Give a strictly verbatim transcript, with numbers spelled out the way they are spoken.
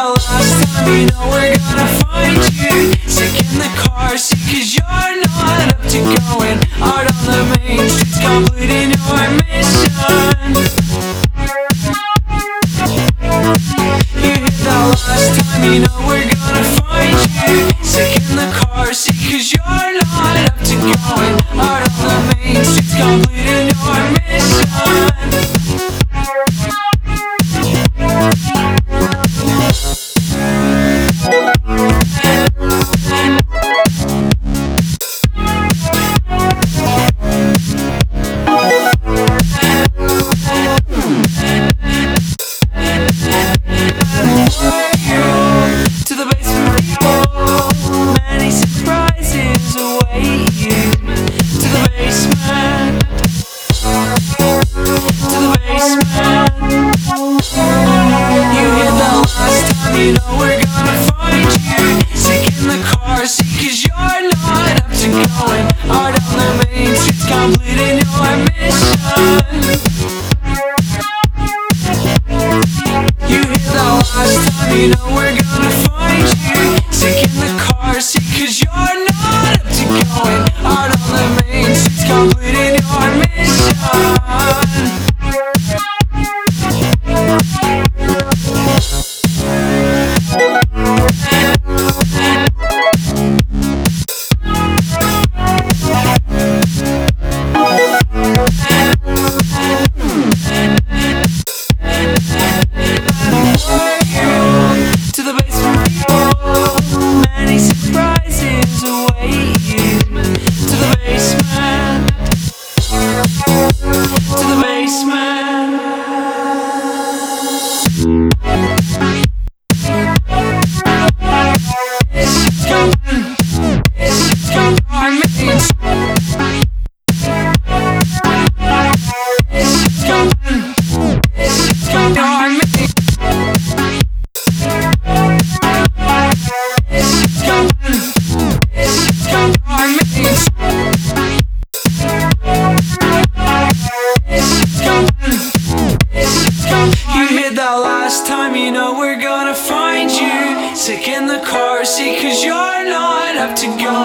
the last time, you know we're gonna find you sick in the car seat, cause you're not up to going out on the main streets, completing your mission. You hit the last time, you know we're gonna find you sick in the car seat, cause you're not up to going out on the main streets, completing your mission. You know we're gonna find you sick in the car seat, cause you're not up to going out on the main streets, completing your mission. You hit the last time, you know we're gonna find you sick in the car seat, cause you're not up to going out on the main streets, completing your mission. You know we're gonna find you sick in the car seat, cause you're not up to go